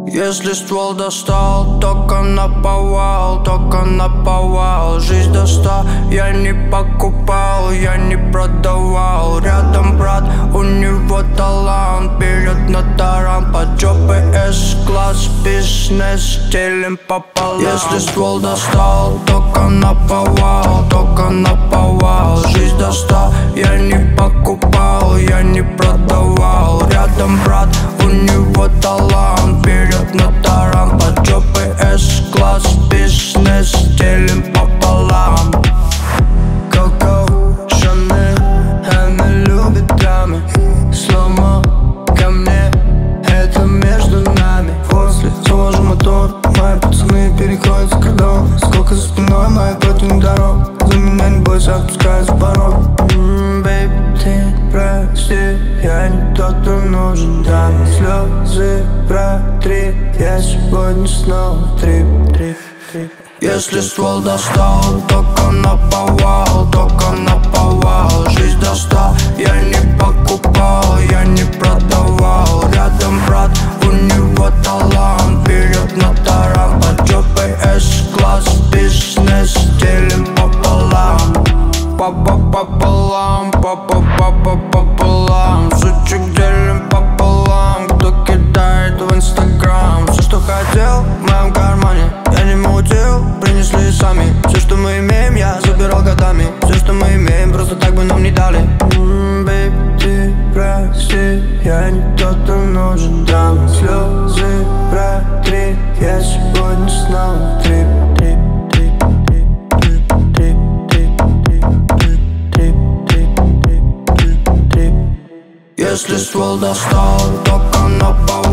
Если ствол достал, только наповал, только наповал. Жизнь до 100 я не покупал, я не продавал. Рядом брат, у него талант, берет на таран. Под жопой С-класс, бизнес делим пополам. Если ствол достал, только наповал, только наповал. Жизнь до 100 я не покупал, я не продавал. Рядом брат, у него талант, берет на таран. Под жопой С-класс, бизнес делим пополам. Коко, Шанель, она любит драмы. Сломо ко мне, это между нами. После завожу мотор, мои пацаны переходят в кордон. Сколько за спиной моих противных дорог. За меня не бойся, отпускай за порог. Бэйби, ты прости, я не тот, кто нужен. Да, слезы протри, я сегодня снова трип. Если ствол достал, только наповал, только наповал. Жизнь до 100 я не покупал, я не продавал. Рядом брат, у него талант, берет на таран. Под жопой С-класс, бизнес делим пополам. Пополам, пополам. Сучек делим пополам. Кто кидает в Инстаграм? Все, что хотел, в моем кармане. Я не мутил, принесли сами. Все, что мы имеем, я забирал годами. Все, что мы имеем, просто так бы нам не дали. Бэйби, ты прости, я не тот, кто нужен. Драма, слезы протри, я сегодня снова трип. Если ствол достал, только наповал.